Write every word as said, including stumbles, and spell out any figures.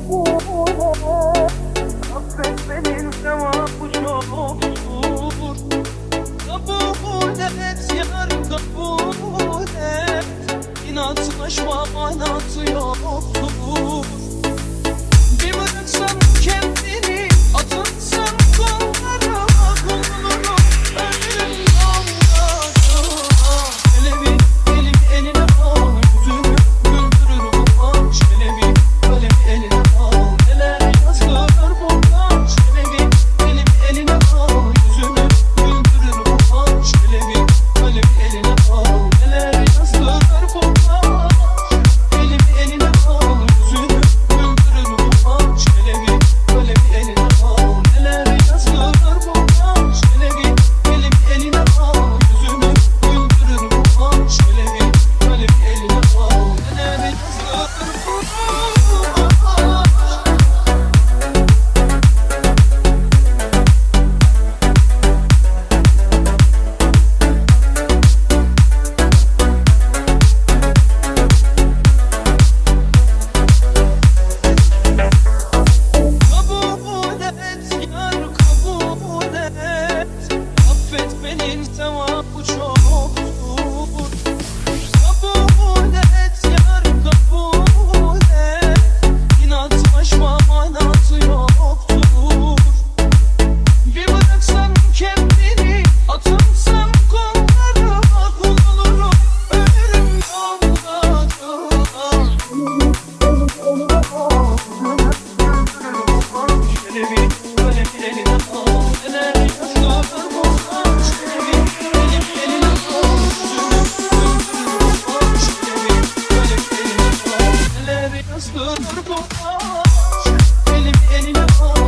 Affet beni sevabı çoktur. Kabul et yar kabul et. İnatlaşma manatı yoktur. Bir bıraksan kendini atılsan kollara konulurum. Ölürüm yollarda. Hele bir elim eline al, yüzünü güldürürüm bak. Hele bir kalem eline al, neler yazılır buradan. Hele bir elim eline al, yüzünü güldürürüm bak. Hele bir kalem eline al, neler yazılır buradan. Elim eline al, yüzünü güldürürüm bak. Hele bir kalem eline al, neler yazılır buradan. Hele bir elim eline al, yüzünü güldürürüm bak. Hele bir kalem eline al, neler yazılır buradan. Kabul et yar kabul et. Affet beni sevabı çoktur. Kabul et yar kabul et. İnatlaşma manatı yoktur. Bir bıraksan kendini atılsan kollara kul olurum. Ölürüm yollarda. Şöyle bir kalem eline al, neler yazılır buradan. Şöyle bir kalem eline al, yüzünü güldürürüm bak. Şöyle bir kalem eline al, neler yazılır buradan. Elim eline al,